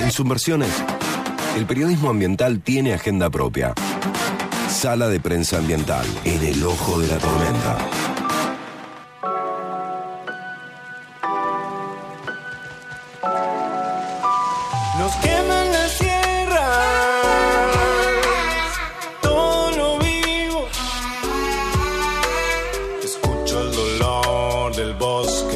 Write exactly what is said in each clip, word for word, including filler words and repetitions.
En Subversiones, el periodismo ambiental tiene agenda propia. Sala de prensa ambiental, en el ojo de la tormenta. Nos queman las tierras, todo lo vivo. Escucho el dolor del bosque.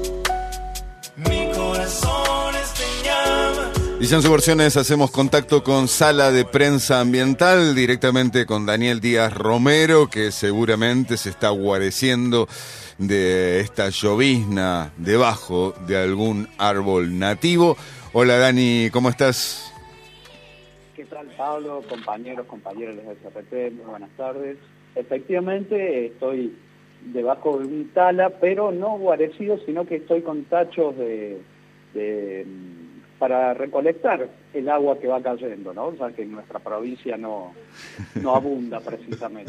Mi corazón está en llamas. Y en Subversiones hacemos contacto con Sala de Prensa Ambiental, directamente con Daniel Díaz Romero, que seguramente se está guareciendo de esta llovizna debajo de algún árbol nativo. Hola Dani, ¿cómo estás? ¿Qué tal, Pablo? Compañeros, compañeras de S R P, muy buenas tardes. Efectivamente estoy debajo de un tala, pero no guarecido, sino que estoy con tachos de, de para recolectar el agua que va cayendo, ¿no? O sea, que en nuestra provincia no, no abunda precisamente.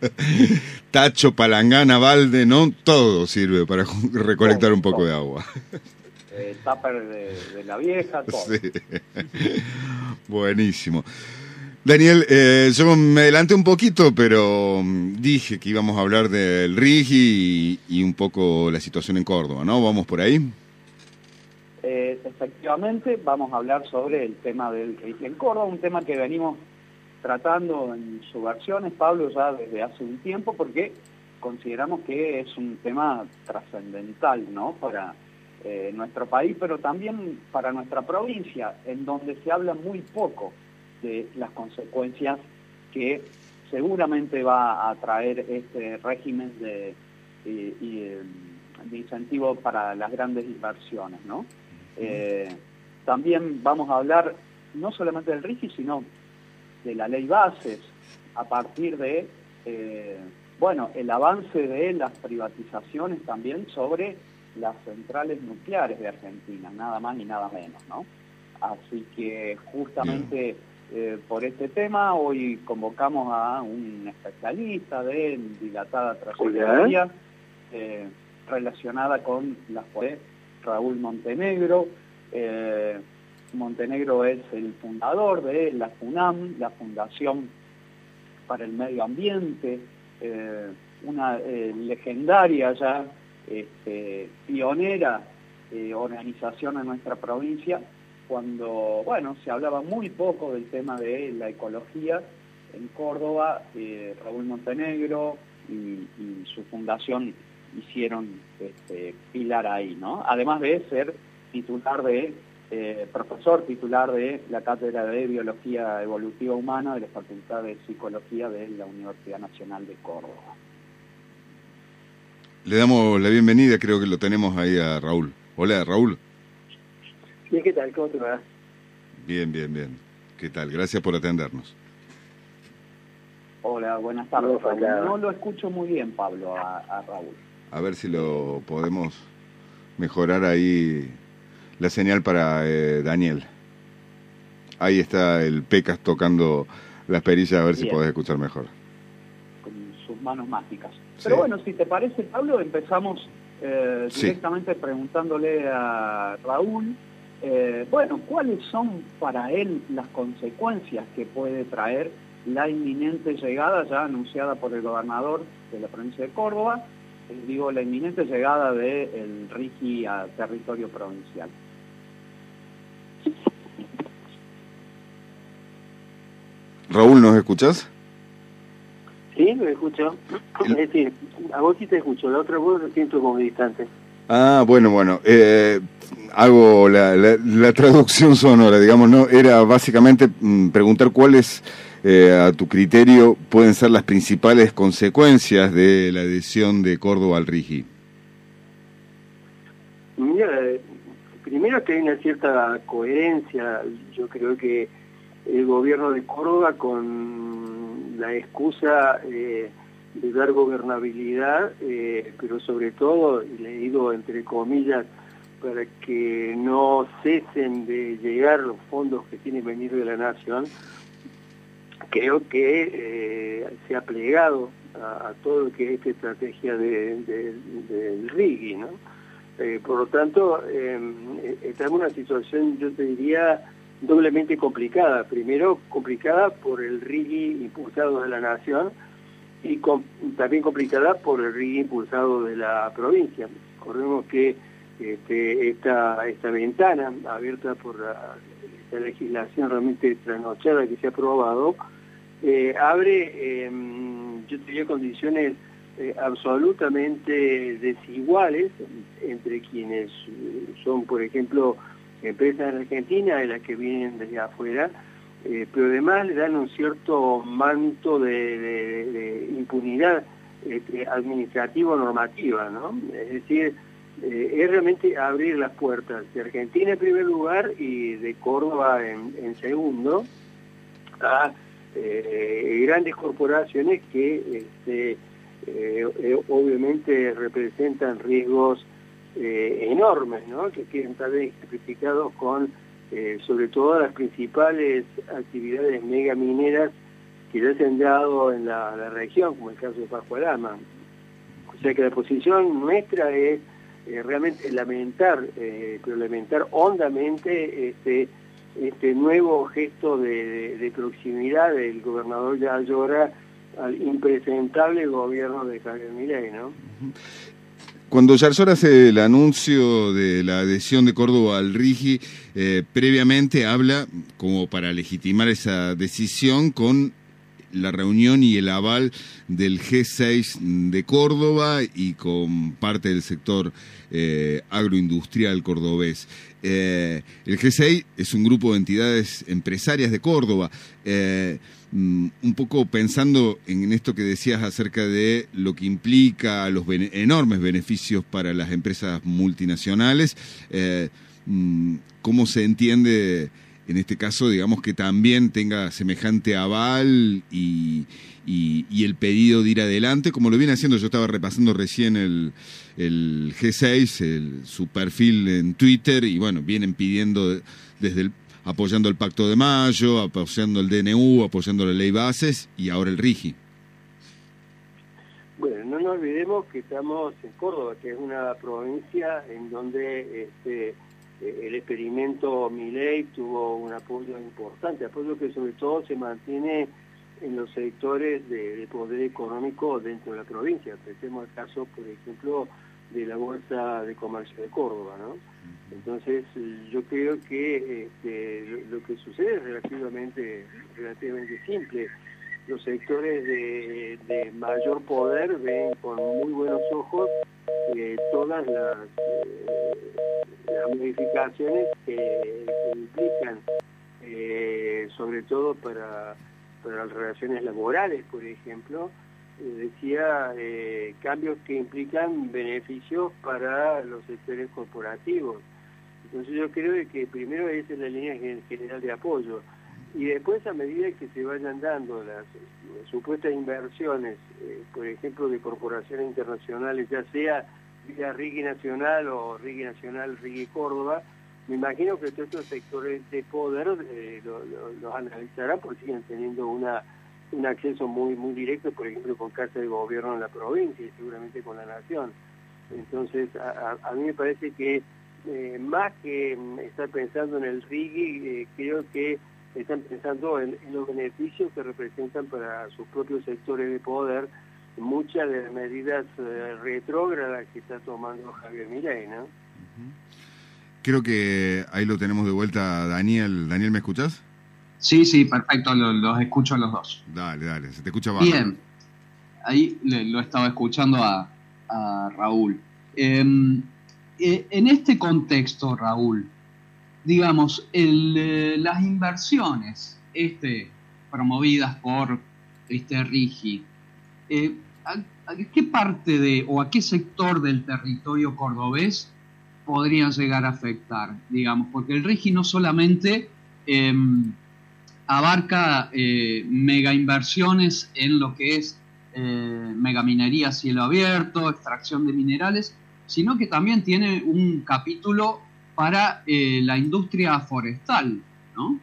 Tacho, palangana, balde, ¿no? Todo sirve para recolectar todo, un poco todo. de agua. Eh, tupper de, de la vieja, todo. Sí. Buenísimo. Daniel, eh, yo me adelanté un poquito, pero dije que íbamos a hablar del RIGI y, y un poco la situación en Córdoba, ¿no? ¿Vamos por ahí? Eh, efectivamente, vamos a hablar sobre el tema del RIGI en Córdoba, un tema que venimos tratando en Subversiones, Pablo, ya desde hace un tiempo, porque consideramos que es un tema trascendental, ¿no?, para Eh, nuestro país, pero también para nuestra provincia, en donde se habla muy poco de las consecuencias que seguramente va a traer este régimen de, de, de incentivo para las grandes inversiones, ¿no? Eh, también vamos a hablar no solamente del RIGI, sino de la ley bases, a partir de, eh, bueno, el avance de las privatizaciones también sobre las centrales nucleares de Argentina, nada más ni nada menos, ¿no? Así que justamente eh, por este tema hoy convocamos a un especialista de dilatada trayectoria eh, relacionada con las poesías, Raúl Montenegro. Eh, Montenegro es el fundador de la FUNAM, la Fundación para el Medio Ambiente, eh, una eh, legendaria ya Este, pionera eh, organización en nuestra provincia, cuando, bueno, se hablaba muy poco del tema de la ecología en Córdoba. eh, Raúl Montenegro y, y su fundación hicieron este, pilar ahí, ¿no? Además de ser titular de, eh, profesor titular de la Cátedra de Biología Evolutiva Humana de la Facultad de Psicología de la Universidad Nacional de Córdoba. Le damos la bienvenida, creo que lo tenemos ahí a Raúl. Hola, Raúl. Bien, ¿qué tal? ¿Cómo te va? Bien, bien, bien. ¿Qué tal? Gracias por atendernos. Hola, buenas tardes. No, no lo escucho muy bien, Pablo, a, a Raúl. A ver si lo podemos mejorar ahí la señal para eh, Daniel. Ahí está el Pecas tocando las perillas, a ver bien. Si podés escuchar mejor. Con sus manos mágicas. Pero sí. Bueno, si te parece, Pablo, empezamos eh, directamente sí. preguntándole a Raúl, eh, bueno, ¿cuáles son para él las consecuencias que puede traer la inminente llegada, ya anunciada por el gobernador de la provincia de Córdoba, eh, digo, la inminente llegada del RIGI a territorio provincial? Raúl, ¿nos escuchás? Sí, me escucho. Es decir, a vos sí te escucho, la otra voz lo siento como distante. Ah, bueno, bueno. Eh, hago la, la, la traducción sonora, digamos, ¿no? Era básicamente mm, preguntar cuáles, eh, a tu criterio, pueden ser las principales consecuencias de la adhesión de Córdoba al RIGI. Mira, primero que hay una cierta coherencia. Yo creo que el gobierno de Córdoba, con la excusa eh, de dar gobernabilidad, eh, pero sobre todo, y le digo entre comillas, para que no cesen de llegar los fondos que tienen que venir de la Nación, creo que eh, se ha plegado a, a todo lo que es esta estrategia de, de, del RIGI, ¿no? Eh, por lo tanto, eh, estamos en una situación, yo te diría, doblemente complicada. Primero, complicada por el R I G I impulsado de la Nación y con, también complicada por el R I G I impulsado de la provincia. Recordemos que este, esta, esta ventana abierta por la, esta legislación realmente trasnochada que se ha aprobado, eh, abre, eh, yo diría, condiciones eh, absolutamente desiguales entre quienes son, por ejemplo, empresas en Argentina y las que vienen desde afuera, eh, pero además le dan un cierto manto de, de, de impunidad este, administrativo-normativa, ¿no? Es decir, eh, es realmente abrir las puertas de Argentina en primer lugar y de Córdoba en, en segundo a eh, grandes corporaciones que este, eh, eh, obviamente representan riesgos eh, enormes, ¿no? Que queden tal vez ejemplificados con eh, sobre todo las principales actividades megamineras que ya se han dado en la, la región, como el caso de Pascualama. O sea que la posición nuestra es eh, realmente lamentar, eh, pero lamentar hondamente este, este nuevo gesto de, de, de proximidad del gobernador de Ayora al impresentable gobierno de Javier Milei, ¿no? Cuando Yarzora hace el anuncio de la adhesión de Córdoba al R I G I, eh, previamente habla, como para legitimar esa decisión, con la reunión y el aval del G seis de Córdoba y con parte del sector eh, agroindustrial cordobés. Eh, el G seis es un grupo de entidades empresarias de Córdoba. Eh, un poco pensando en esto que decías acerca de lo que implica los bene- enormes beneficios para las empresas multinacionales, eh, ¿cómo se entiende en este caso, digamos, que también tenga semejante aval y, y, y el pedido de ir adelante, como lo viene haciendo? Yo estaba repasando recién el, el G seis, el, su perfil en Twitter, y bueno, vienen pidiendo desde el apoyando el Pacto de Mayo, apoyando el D N U, apoyando la Ley Bases y ahora el R I G I. Bueno, no nos olvidemos que estamos en Córdoba, que es una provincia en donde este, el experimento Milei tuvo un apoyo importante, apoyo que sobre todo se mantiene en los sectores de, de poder económico dentro de la provincia. Pensemos el caso, por ejemplo, de la Bolsa de Comercio de Córdoba, ¿no? Entonces, yo creo que este, lo, lo que sucede es relativamente, relativamente simple. Los sectores de, de mayor poder ven con muy buenos ojos eh, todas las, eh, las modificaciones que, que implican, eh, sobre todo para, para las relaciones laborales, por ejemplo, decía, eh, cambios que implican beneficios para los sectores corporativos. Entonces yo creo que primero esa es la línea general de apoyo, y después, a medida que se vayan dando las eh, supuestas inversiones, eh, por ejemplo, de corporaciones internacionales, ya sea vía R I G I Nacional o R I G I Nacional, R I G I Córdoba, me imagino que todos estos sectores de poder eh, lo, lo, los analizarán porque siguen teniendo una un acceso muy muy directo, por ejemplo, con Casa de Gobierno en la provincia y seguramente con la Nación. Entonces, a, a, a mí me parece que eh, más que estar pensando en el R I G I, eh, creo que están pensando en, en los beneficios que representan para sus propios sectores de poder muchas de las medidas eh, retrógradas que está tomando Javier Milei, ¿no? Creo que ahí lo tenemos de vuelta, Daniel. Daniel, ¿me escuchás? Sí, sí, perfecto, los, los escucho a los dos. Dale, dale, se te escucha bajo. Bien, ahí le, lo estaba escuchando a, a Raúl. Eh, eh, en este contexto, Raúl, digamos, el, eh, las inversiones este, promovidas por este R I G I, eh, ¿a, a qué parte de o a qué sector del territorio cordobés podrían llegar a afectar? Digamos, porque el R I G I no solamente Eh, abarca eh, mega inversiones en lo que es eh, megaminería a cielo abierto, extracción de minerales, sino que también tiene un capítulo para eh, la industria forestal, ¿no?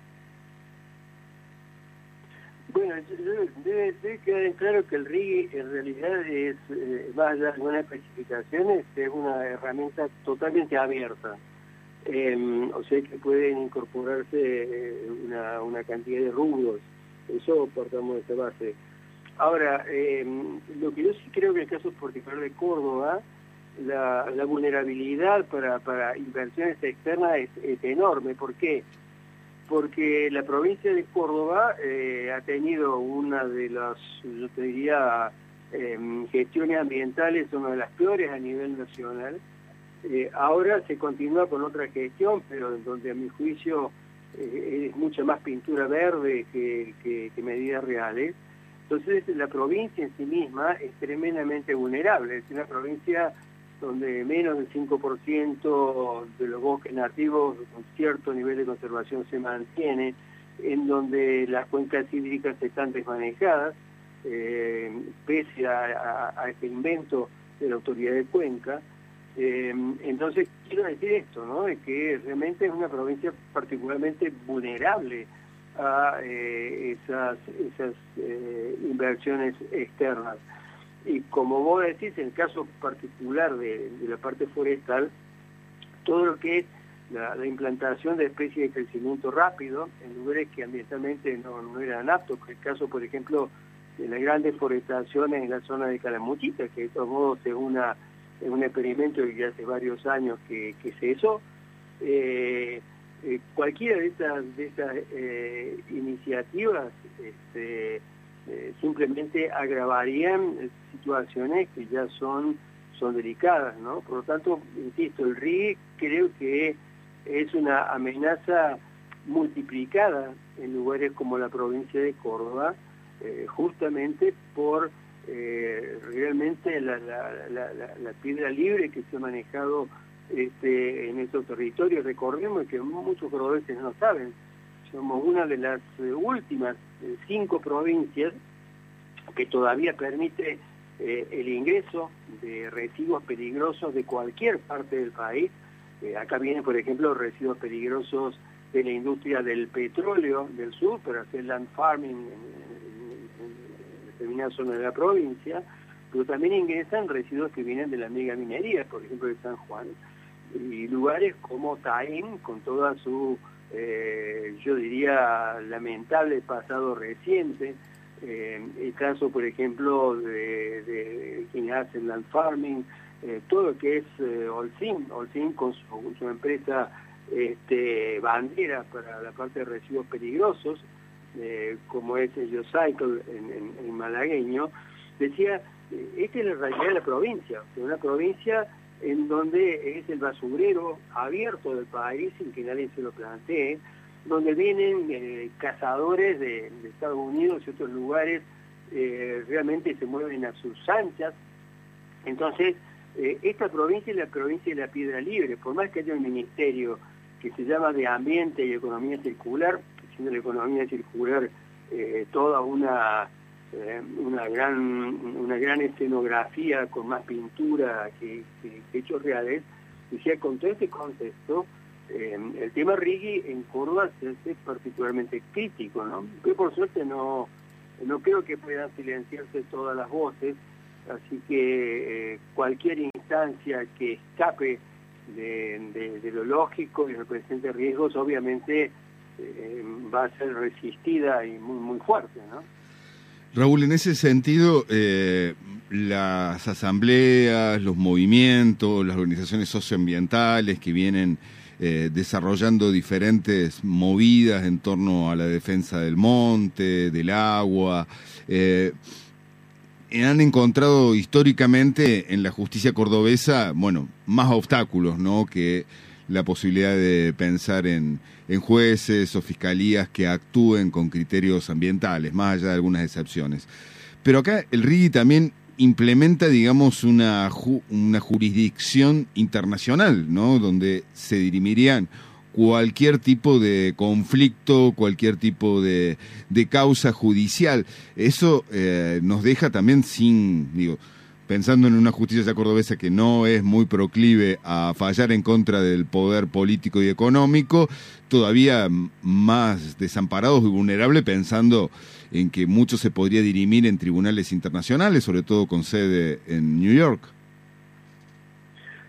Bueno, debe, debe quedar claro que el R I G I en realidad es, eh, más allá de algunas especificaciones, es una herramienta totalmente abierta. eh, o sea que pueden incorporarse una, una cantidad de rubros. Eso partamos de esa base. Ahora, eh, lo que yo sí creo que en el caso particular de Córdoba, la, la vulnerabilidad para, para inversiones externas es, es enorme. ¿Por qué? Porque la provincia de Córdoba eh, ha tenido una de las, yo te diría, eh, gestiones ambientales, una de las peores a nivel nacional. Eh, ahora se continúa con otra gestión, pero en donde a mi juicio eh, es mucha más pintura verde que, que, que medidas reales. Entonces la provincia en sí misma es tremendamente vulnerable. Es una provincia donde menos del cinco por ciento de los bosques nativos con cierto nivel de conservación se mantiene, en donde las cuencas hídricas están desmanejadas, eh, pese a, a, a este invento de la autoridad de cuenca. Eh, entonces quiero decir esto, ¿no? De que realmente es una provincia particularmente vulnerable a eh, esas, esas eh, inversiones externas. Y como vos decís, en el caso particular de, de la parte forestal, todo lo que es la, la implantación de especies de crecimiento rápido en lugares que ambientalmente no, no eran aptos, el caso, por ejemplo, de las grandes forestaciones en la zona de Calamuchita, que de todos modos es, una, es un experimento que hace varios años que, que se hizo. Eh, eh, cualquiera de estas, de estas eh, iniciativas este, eh, simplemente agravarían situaciones que ya son, son delicadas, ¿no? Por lo tanto, insisto, el R I E creo que es una amenaza multiplicada en lugares como la provincia de Córdoba, eh, justamente por eh, realmente la, la, la, la, la piedra libre que se ha manejado este, en estos territorios. Recordemos que muchos cordobeses no saben, somos una de las eh, últimas eh, cinco provincias que todavía permite eh, el ingreso de residuos peligrosos de cualquier parte del país. Eh, acá vienen, por ejemplo, residuos peligrosos de la industria del petróleo del sur para hacer land farming en, en, en determinadas zonas de la provincia, pero también ingresan residuos que vienen de la mega minería, por ejemplo, de San Juan, y lugares como Taín, con toda su, eh, yo diría, lamentable pasado reciente. Eh, el caso, por ejemplo, de, de quienes hacen land farming, eh, todo lo que es eh, Holcim, Holcim con su, con su empresa este, bandera para la parte de residuos peligrosos, eh, como es el Geocycle en, en, en malagueño, decía, eh, esta es la realidad de la provincia, o sea, una provincia en donde es el basurero abierto del país sin que nadie se lo plantee, donde vienen eh, cazadores de, de Estados Unidos y otros lugares, eh, realmente se mueven a sus anchas. Entonces, eh, esta provincia es la provincia de la piedra libre, por más que haya un ministerio que se llama de Ambiente y Economía Circular, siendo la economía circular eh, toda una, eh, una, gran, una gran escenografía con más pintura que, que, que hechos reales, decía, con todo este contexto, Eh, el tema Rigui en Córdoba se hace particularmente crítico, ¿no? Pero por suerte no, no creo que puedan silenciarse todas las voces, así que eh, cualquier instancia que escape de, de, de lo lógico y represente riesgos, obviamente eh, va a ser resistida y muy, muy fuerte, ¿no? Raúl, en ese sentido, eh, las asambleas, los movimientos, las organizaciones socioambientales que vienen Eh, desarrollando diferentes movidas en torno a la defensa del monte, del agua, eh, han encontrado históricamente en la justicia cordobesa, bueno, más obstáculos, ¿no?, que la posibilidad de pensar en, en jueces o fiscalías que actúen con criterios ambientales, más allá de algunas excepciones. Pero acá el R I G I también implementa, digamos, una, ju una jurisdicción internacional, ¿no?, donde se dirimirían cualquier tipo de conflicto, cualquier tipo de, de causa judicial. Eso eh, nos deja también sin, digo, pensando en una justicia cordobesa que no es muy proclive a fallar en contra del poder político y económico, todavía más desamparados y vulnerables, pensando en que mucho se podría dirimir en tribunales internacionales, sobre todo con sede en New York.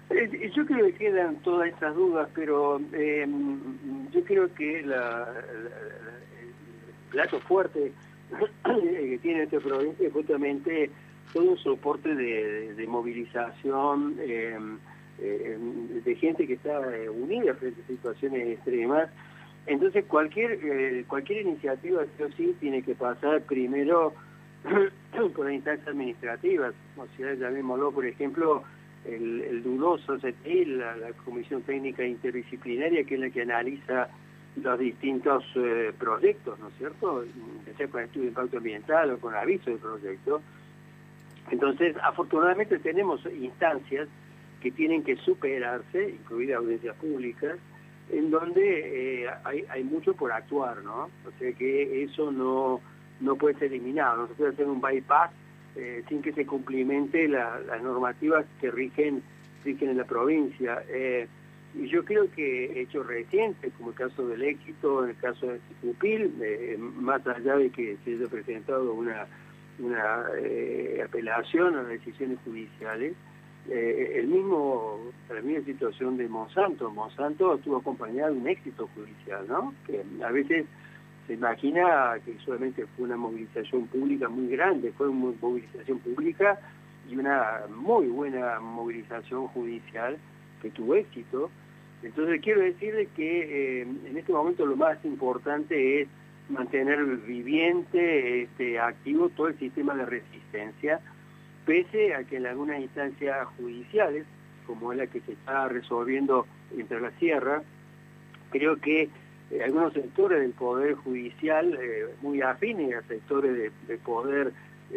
Eh, Yo creo que quedan todas esas dudas, pero eh, yo creo que la, la- la- el plato fuerte que tiene esta provincia es justamente todo un soporte de, de movilización, eh, eh, de gente que está eh, unida frente a situaciones extremas. Entonces cualquier eh, cualquier iniciativa sí o sí tiene que pasar primero por las instancias administrativas, o sea, llamémoslo, por ejemplo, el, el dudoso C T I, la, la Comisión Técnica Interdisciplinaria, que es la que analiza los distintos eh, proyectos, ¿no es cierto?, ya sea con estudio de impacto ambiental o con aviso de proyecto. Entonces, afortunadamente tenemos instancias que tienen que superarse, incluidas audiencias públicas, en donde eh, hay, hay mucho por actuar, ¿no? O sea que eso no, no puede ser eliminado, no se puede hacer un bypass eh, sin que se cumplimente la, las normativas que rigen, rigen en la provincia. Eh, y yo creo que hechos recientes, como el caso del Éxito, en el caso de Cupil, eh, más allá de que se haya presentado una, una eh, apelación a las decisiones judiciales, Eh, el mismo, la misma situación de Monsanto. Monsanto estuvo acompañado de un éxito judicial, ¿no? Que a veces se imagina que solamente fue una movilización pública muy grande, fue una movilización pública y una muy buena movilización judicial que tuvo éxito. Entonces quiero decirle que eh, en este momento lo más importante es mantener viviente, este, activo todo el sistema de resistencia, pese a que en algunas instancias judiciales, como es la que se está resolviendo entre la Sierra, creo que eh, algunos sectores del Poder Judicial, eh, muy afines a sectores de, de Poder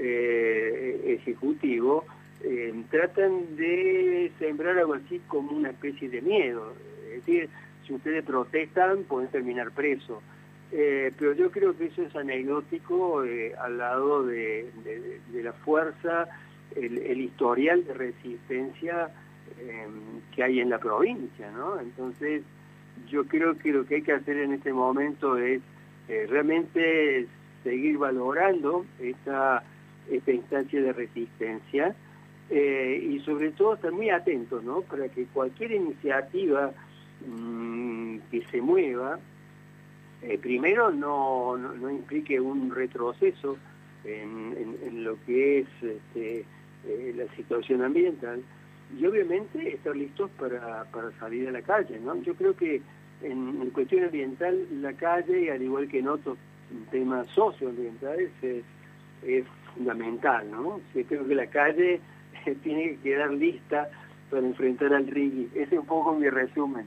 eh, Ejecutivo, eh, tratan de sembrar algo así como una especie de miedo. Es decir, si ustedes protestan, pueden terminar presos. Eh, pero yo creo que eso es anecdótico eh, al lado de, de, de la fuerza, El, el historial de resistencia eh, que hay en la provincia, ¿no? Entonces, yo creo que lo que hay que hacer en este momento es eh, realmente seguir valorando esta, esta instancia de resistencia eh, y sobre todo estar muy atentos, ¿no? Para que cualquier iniciativa mmm, que se mueva, eh, primero no, no, no implique un retroceso en, en, en lo que es este, eh, la situación ambiental, y obviamente estar listos para, para salir a la calle, ¿no? Yo creo que en, en cuestión ambiental la calle, al igual que en otros temas socioambientales, es, es fundamental, ¿no? Yo creo que la calle tiene que quedar lista para enfrentar al rigui. Ese es un poco mi resumen.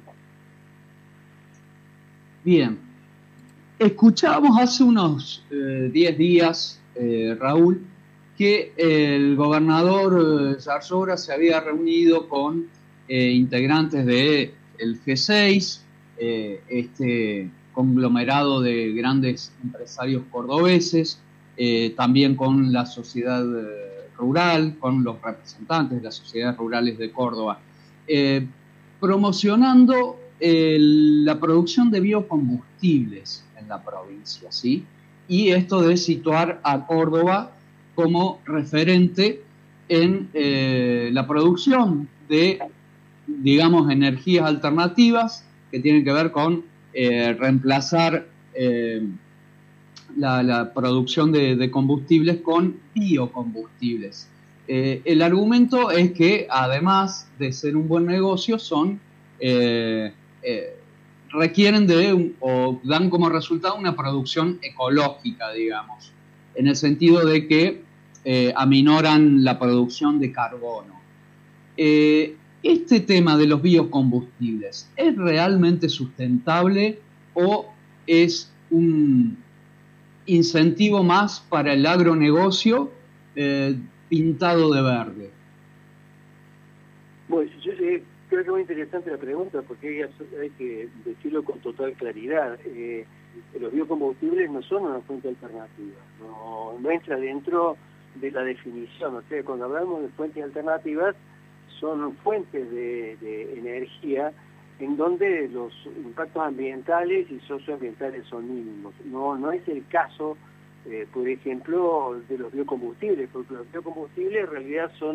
Bien. Escuchábamos hace unos diez eh, días, eh, Raúl, que el gobernador eh, Zarzora se había reunido con eh, integrantes del G seis, eh, este conglomerado de grandes empresarios cordobeses, eh, también con la sociedad eh, rural, con los representantes de las sociedades rurales de Córdoba, eh, promocionando el, la producción de biocombustibles en la provincia, ¿sí? Y esto de situar a Córdoba como referente en eh, la producción de, digamos, energías alternativas que tienen que ver con eh, reemplazar eh, la, la producción de, de combustibles con biocombustibles. Eh, el argumento es que, además de ser un buen negocio, son eh, eh, requieren de un, o dan como resultado una producción ecológica, digamos, en el sentido de que eh, aminoran la producción de carbono. Eh, ¿Este tema de los biocombustibles es realmente sustentable o es un incentivo más para el agronegocio eh, pintado de verde? Bueno, yo eh, creo que es muy interesante la pregunta porque hay, hay que decirlo con total claridad. Eh, los biocombustibles no son una fuente alternativa, no, no entra dentro de la definición. O sea, cuando hablamos de fuentes alternativas, son fuentes de, de energía en donde los impactos ambientales y socioambientales son mínimos. No, no es el caso, eh, por ejemplo, de los biocombustibles, porque los biocombustibles en realidad son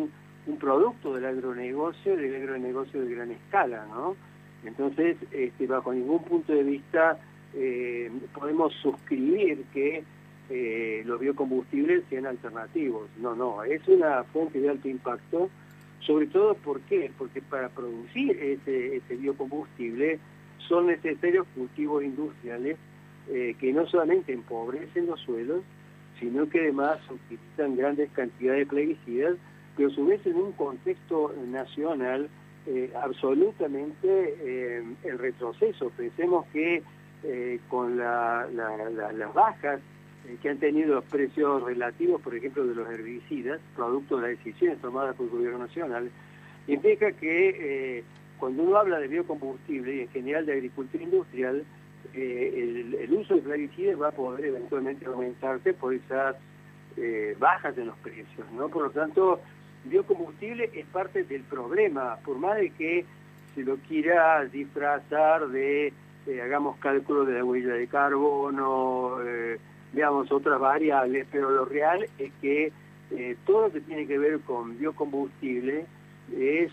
un producto del agronegocio, del agronegocio de gran escala, ¿no? Entonces, este, bajo ningún punto de vista eh, podemos suscribir que eh, los biocombustibles sean alternativos. No, no, es una fuente de alto impacto, sobre todo, ¿por qué? Porque para producir ese, ese biocombustible son necesarios cultivos industriales eh, que no solamente empobrecen los suelos, sino que además utilizan grandes cantidades de plaguicidas, pero a su vez en un contexto nacional eh, absolutamente eh, el retroceso. Pensemos que eh, con la, la, la, las bajas eh, que han tenido los precios relativos, por ejemplo, de los herbicidas, producto de las decisiones tomadas por el gobierno nacional, implica que eh, cuando uno habla de biocombustible y en general de agricultura industrial, eh, el, el uso de plaguicidas va a poder eventualmente aumentarse por esas eh, bajas en los precios, ¿no? Por lo tanto, biocombustible es parte del problema, por más de que se lo quiera disfrazar de, eh, hagamos cálculo de la huella de carbono, eh, veamos otras variables, pero lo real es que eh, todo lo que tiene que ver con biocombustible es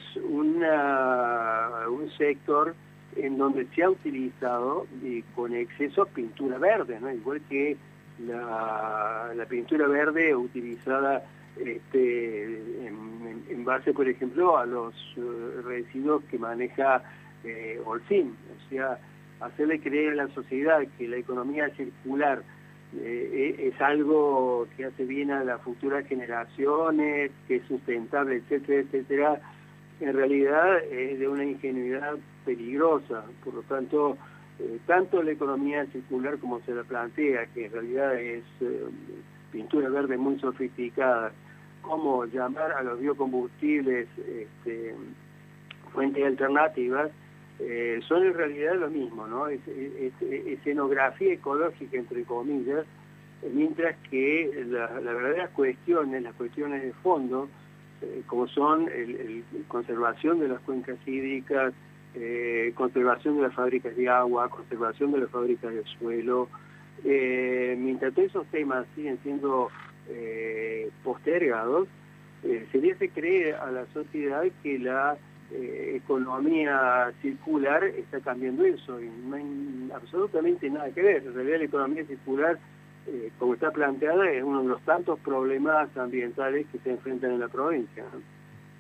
una, un sector en donde se ha utilizado eh, con exceso pintura verde, ¿no? Igual que la, la pintura verde utilizada este, en, en base, por ejemplo, a los uh, residuos que maneja eh, Holcim. O sea, hacerle creer a la sociedad que la economía circular eh, es algo que hace bien a las futuras generaciones, que es sustentable, etcétera, etcétera, en realidad es de una ingenuidad peligrosa. Por lo tanto, eh, tanto la economía circular como se la plantea, que en realidad es eh, pintura verde muy sofisticada, como llamar a los biocombustibles este, fuentes alternativas, eh, son en realidad lo mismo, ¿no? Es, es, es escenografía ecológica, entre comillas, mientras que la, las verdaderas cuestiones, las cuestiones de fondo, eh, como son el, el conservación de las cuencas hídricas, eh, conservación de las fábricas de agua, conservación de las fábricas de suelo, eh, mientras todos esos temas siguen siendo eh, postergados, eh, se le hace creer a la sociedad que la eh, economía circular está cambiando eso, y no hay absolutamente nada que ver. En realidad la economía circular, eh, como está planteada, es uno de los tantos problemas ambientales que se enfrentan en la provincia, ¿no?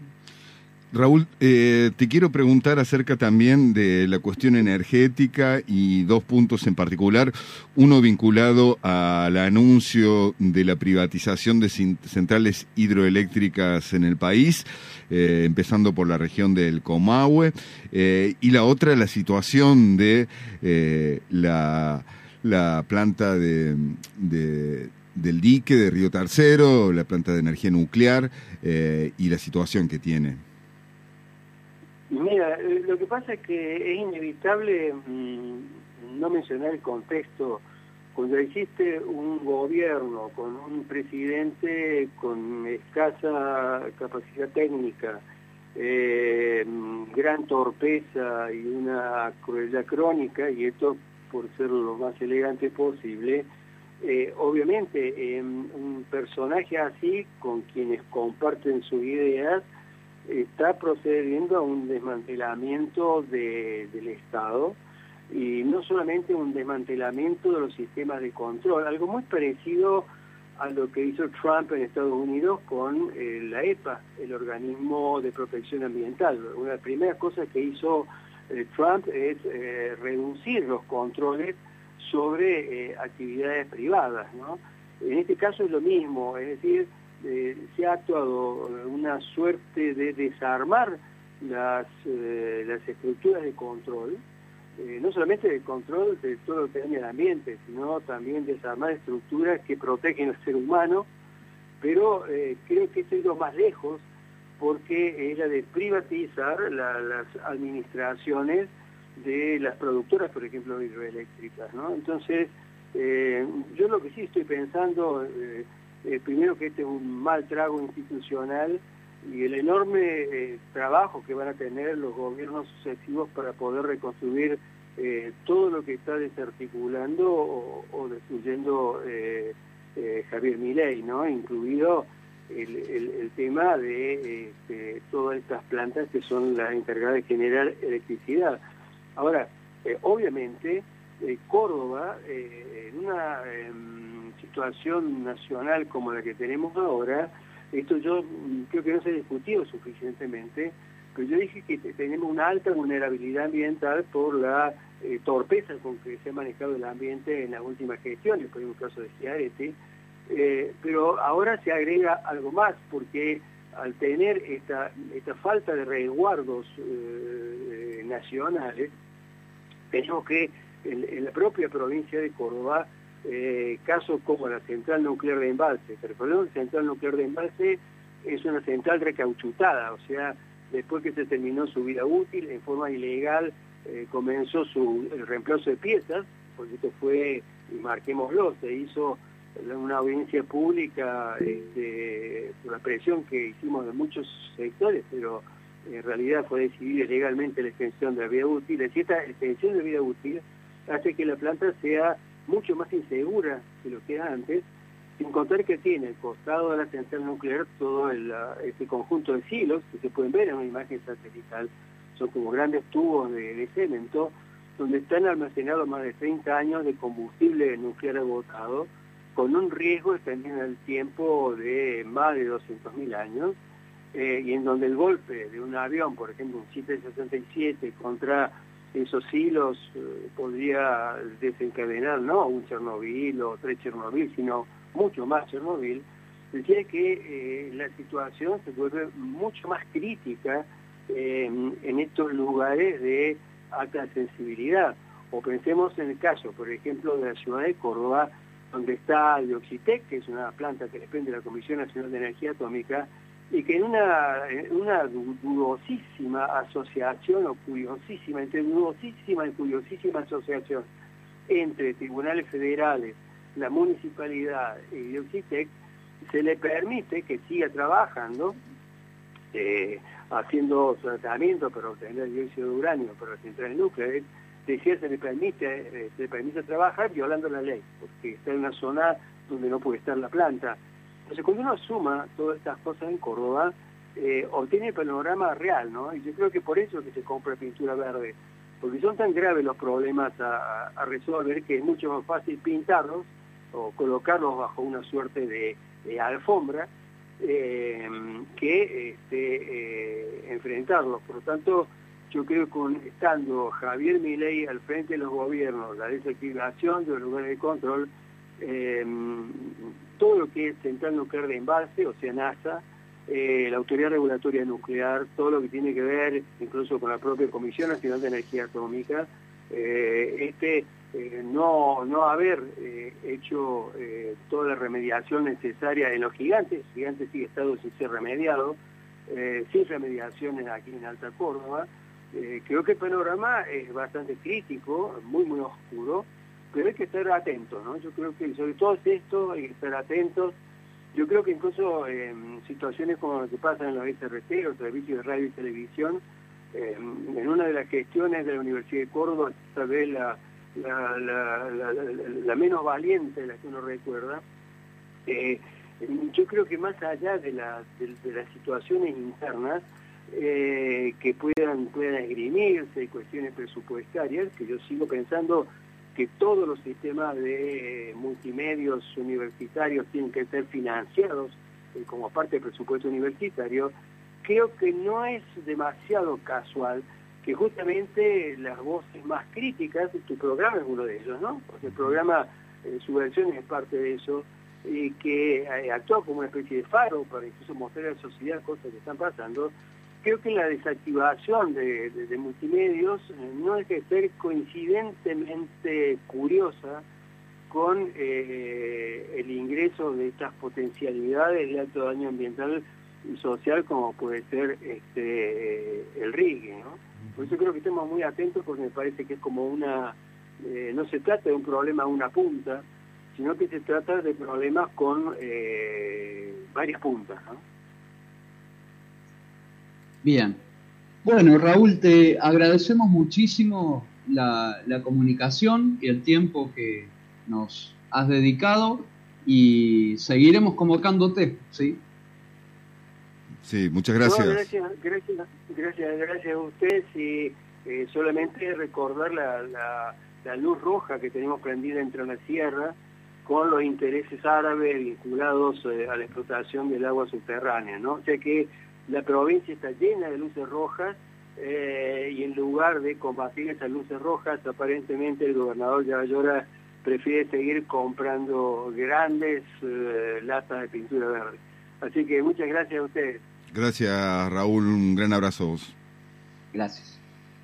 Raúl, eh, te quiero preguntar acerca también de la cuestión energética y dos puntos en particular, uno vinculado al anuncio de la privatización de centrales hidroeléctricas en el país, eh, empezando por la región del Comahue, eh, y la otra, la situación de eh, la, la planta de... de del dique de Río Tercero, la planta de energía nuclear eh, y la situación que tiene. Mira, lo que pasa es que es inevitable mmm, no mencionar el contexto. Cuando existe un gobierno con un presidente con escasa capacidad técnica, eh, gran torpeza y una crueldad crónica, y esto por ser lo más elegante posible, eh, obviamente eh, un personaje así, con quienes comparten sus ideas, está procediendo a un desmantelamiento de, del Estado, y no solamente un desmantelamiento de los sistemas de control, algo muy parecido a lo que hizo Trump en Estados Unidos con eh, la E P A, el organismo de protección ambiental. Una de las primeras cosas que hizo eh, Trump es eh, reducir los controles sobre eh, actividades privadas, ¿no? En este caso es lo mismo, es decir, Eh, se ha actuado una suerte de desarmar las, eh, las estructuras de control, eh, no solamente de control de todo lo que daña el ambiente, sino también desarmar estructuras que protegen al ser humano, pero eh, creo que esto ha ido más lejos, porque es la de privatizar la, las administraciones de las productoras, por ejemplo, hidroeléctricas, ¿no? Entonces, eh, yo lo que sí estoy pensando... Eh, Eh, primero que este es un mal trago institucional, y el enorme eh, trabajo que van a tener los gobiernos sucesivos para poder reconstruir eh, todo lo que está desarticulando o, o destruyendo eh, eh, Javier Milei, ¿no? Incluido el, el, el tema de este, todas estas plantas que son las encargadas de generar electricidad. Ahora, eh, obviamente, eh, Córdoba, eh, en una eh, situación nacional como la que tenemos ahora, esto yo creo que no se ha discutido suficientemente, pero yo dije que tenemos una alta vulnerabilidad ambiental por la eh, torpeza con que se ha manejado el ambiente en las últimas gestiones, por ejemplo, el caso de Schiaretti, eh, pero ahora se agrega algo más, porque al tener esta, esta falta de resguardos eh, nacionales, tenemos que en, en la propia provincia de Córdoba, eh, casos como la central nuclear de Embalse, recordemos que la central nuclear de Embalse es una central recauchutada, o sea, después que se terminó su vida útil, en forma ilegal, eh, comenzó su, el reemplazo de piezas, porque esto fue, y marquémoslo, se hizo una audiencia pública este, por la presión que hicimos de muchos sectores, pero en realidad fue decidida legalmente la extensión de la vida útil. Es decir, esta extensión de vida útil hace que la planta sea mucho más insegura que lo que era antes, sin contar que tiene al costado de la central nuclear todo el, este conjunto de silos que se pueden ver en una imagen satelital. Son como grandes tubos de, de cemento donde están almacenados más de treinta años de combustible nuclear agotado, con un riesgo extendido en el tiempo de más de doscientos mil años, eh, y en donde el golpe de un avión, por ejemplo un siete sesenta y siete, contra esos hilos eh, podría desencadenar no un Chernobyl o tres Chernobyl, sino mucho más Chernobyl. Decía que eh, la situación se vuelve mucho más crítica eh, en estos lugares de alta sensibilidad. O pensemos en el caso, por ejemplo, de la ciudad de Córdoba, donde está el Oxitec, que es una planta que depende de la Comisión Nacional de Energía Atómica, y que en una, en una dudosísima asociación, o curiosísima, entre dudosísima y curiosísima asociación entre tribunales federales, la municipalidad y el Oxitec, se le permite que siga trabajando, eh, haciendo tratamientos para obtener el dióxido de uranio para las centrales nucleares. Decía, se le permite, eh, se le permite trabajar violando la ley, porque está en una zona donde no puede estar la planta. Entonces, cuando uno suma todas estas cosas en Córdoba, eh, obtiene el panorama real, ¿no? Y yo creo que por eso es que se compra pintura verde, porque son tan graves los problemas a, a resolver que es mucho más fácil pintarlos o colocarlos bajo una suerte de, de alfombra eh, que este, eh, enfrentarlos. Por lo tanto, yo creo que estando Javier Milei al frente de los gobiernos, la desactivación de los lugares de control, eh, todo lo que es Central Nuclear de Embalse, o sea, NASA, eh, la Autoridad Regulatoria Nuclear, todo lo que tiene que ver incluso con la propia Comisión Nacional de Energía Atómica, eh, este eh, no, no haber eh, hecho eh, toda la remediación necesaria en los gigantes, gigantes sigue estado sin ser remediado, eh, sin remediaciones aquí en Alta Córdoba. Eh, creo que el panorama es bastante crítico, muy muy oscuro, pero hay que estar atentos, ¿no? Yo creo que sobre todo esto hay que estar atentos. Yo creo que incluso en eh, situaciones como lo que pasa en los S R T, los servicios de radio y televisión, eh, en una de las gestiones de la Universidad de Córdoba, tal vez la, la, la, la, la, la menos valiente de la que uno recuerda, eh, yo creo que más allá de, la, de, de las situaciones internas, Eh, que puedan, puedan esgrimirse, cuestiones presupuestarias, que yo sigo pensando que todos los sistemas de multimedios universitarios tienen que ser financiados eh, como parte del presupuesto universitario. Creo que no es demasiado casual que justamente las voces más críticas, tu programa es uno de ellos, ¿no? Porque el programa eh, Subversiones es parte de eso, y que eh, actúa como una especie de faro para incluso mostrar a la sociedad cosas que están pasando. Creo que la desactivación de, de, de multimedios eh, no es que ser coincidentemente curiosa con eh, el ingreso de estas potencialidades de alto daño ambiental y social como puede ser este el rigue, ¿no? Por eso creo que estamos muy atentos, porque me parece que es como una, eh, no se trata de un problema a una punta, sino que se trata de problemas con eh, varias puntas, ¿no? Bien. Bueno, Raúl, te agradecemos muchísimo la, la comunicación y el tiempo que nos has dedicado, y seguiremos convocándote, ¿sí? Sí, muchas gracias. No, gracias, gracias, gracias, gracias a ustedes y eh, solamente recordar la, la, la luz roja que tenemos prendida entre la sierra con los intereses árabes vinculados eh, a la explotación del agua subterránea, ¿no? O sea que la provincia está llena de luces rojas eh, y en lugar de combatir esas luces rojas, aparentemente el gobernador Yayora prefiere seguir comprando grandes eh, latas de pintura verde. Así que muchas gracias a ustedes. Gracias, Raúl, un gran abrazo a vos. Gracias.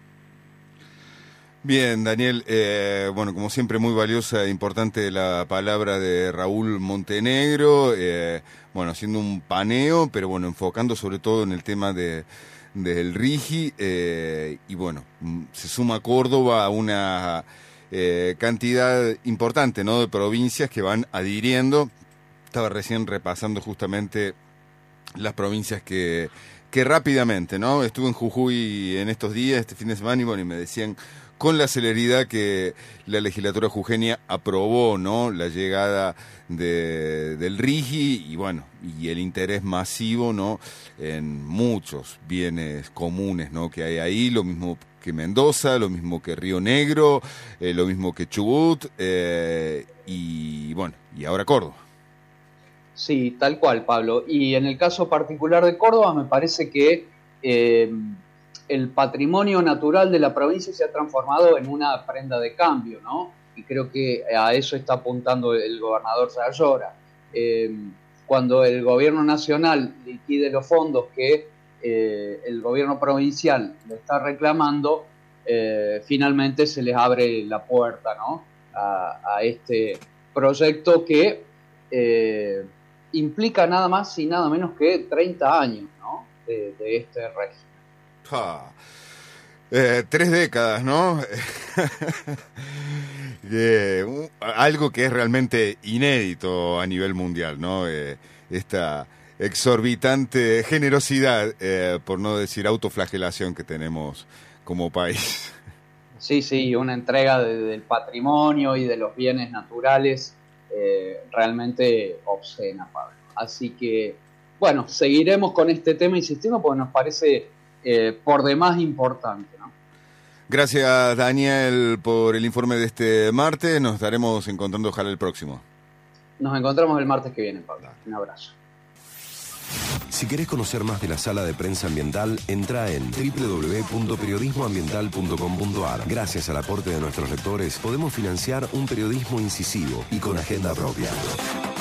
Bien, Daniel, eh, bueno, como siempre muy valiosa e importante la palabra de Raúl Montenegro, eh, bueno, haciendo un paneo, pero bueno, enfocando sobre todo en el tema de del RIGI, eh, y bueno, se suma Córdoba a una eh, cantidad importante, ¿no?, de provincias que van adhiriendo. Estaba recién repasando justamente las provincias que, que rápidamente, ¿no? Estuve en Jujuy en estos días, este fin de semana, y bueno, y me decían con la celeridad que la legislatura jujeña aprobó, ¿no?, la llegada de, del RIGI y bueno, y el interés masivo, ¿no?, en muchos bienes comunes, ¿no?, que hay ahí, lo mismo que Mendoza, lo mismo que Río Negro, eh, lo mismo que Chubut, eh, y bueno, y ahora Córdoba. Sí, tal cual, Pablo. Y en el caso particular de Córdoba, me parece que eh, el patrimonio natural de la provincia se ha transformado en una prenda de cambio, ¿no? Y creo que a eso está apuntando el gobernador Yayora. Eh, cuando el gobierno nacional liquide los fondos que eh, el gobierno provincial le está reclamando, eh, finalmente se les abre la puerta, ¿no?, a, a este proyecto que eh, implica nada más y nada menos que treinta años, ¿no?, de, de este régimen. Ah, eh, tres décadas, ¿no? eh, uh, algo que es realmente inédito a nivel mundial, ¿no? Eh, esta exorbitante generosidad, eh, por no decir autoflagelación, que tenemos como país. Sí, sí, una entrega de, del patrimonio y de los bienes naturales eh, realmente obscena, Pablo. Así que, bueno, seguiremos con este tema, insistimos, porque nos parece eh, por demás importante, ¿no? Gracias, Daniel, por el informe de este martes. Nos estaremos encontrando, ojalá, el próximo. Nos encontramos el martes que viene, Pablo. Un abrazo. Si querés conocer más de la Sala de Prensa Ambiental, entra en doble u doble u doble u punto periodismo ambiental punto com punto a r. Gracias al aporte de nuestros lectores, podemos financiar un periodismo incisivo y con agenda propia.